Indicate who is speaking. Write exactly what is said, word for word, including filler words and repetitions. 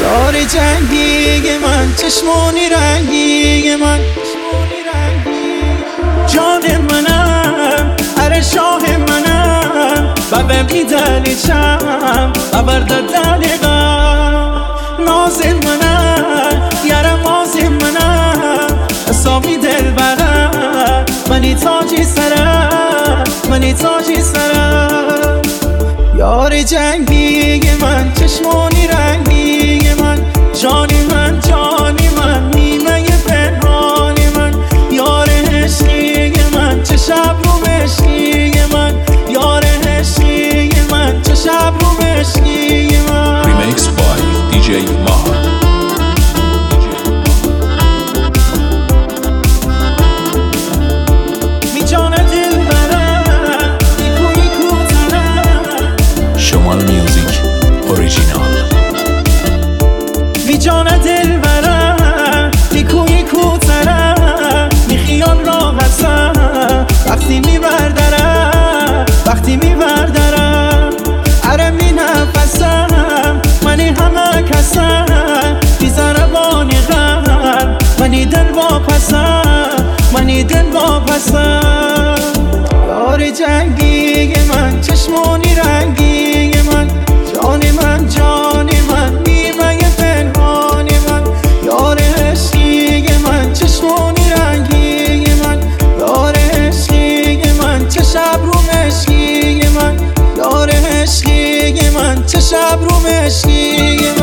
Speaker 1: یار جنگی من، چشمونی رنگی من، جان منم، اره شاه منم، ببه بیدلی چم، ببر ددلی غم. نازم منم، یارم آزم منم، حسابی دل برم، منی تاجی سرم، منی تاجی سرم. یار جنگی من، چشمونی رنگی من، جانی من، جانی من، نیمه پنهانی من. یار عشقی من، چه شب رو عشقی من، یار عشقی من، چه شب رو عشقی من.
Speaker 2: Remix by دی جی Maha.
Speaker 1: می جان دل برم، نیکو نیکو ترم.
Speaker 2: شمال میوزیک اوریجینال.
Speaker 1: می جان دل برم، نیکو نیکو ترم. می خیال راحتم وقتی می بردرم، وقتی می بردرم. اره می نفسم، منی همه کسم، بی زربانی غم، منی دل واپسم، منی دل واپسم. یار جنگی من، چشمونی رنگی من، جانی من، جانی من، نیمه پنهانی من. یار عشقی من، چشمونی رنگی من، یار عشقی من، چه شب رو عشقی من، یار عشقی من، چه شب رو عشقی من.